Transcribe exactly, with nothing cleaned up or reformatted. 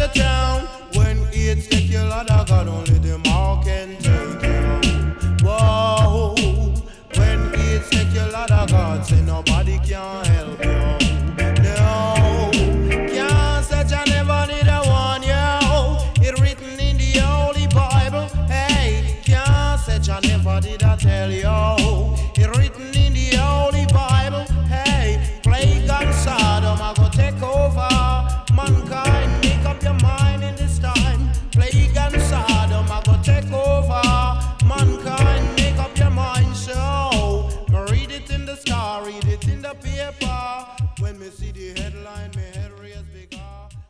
town. When it's take your Lord of God, only the mark can take you. Whoa. When it's take your Lord of God, say nobody can help you. No, can't say I never did a one you. It written in the Holy Bible. Hey, can't say I never did I tell you. It written in the Holy Bible. Hey, plague and Sodom I go take over. Mankind, make up your mind in this time. Plague and Sodom I go take over. Mankind, make up your mind. So, read it in the star, read it in the paper. When me see the headline, me head raise bigger.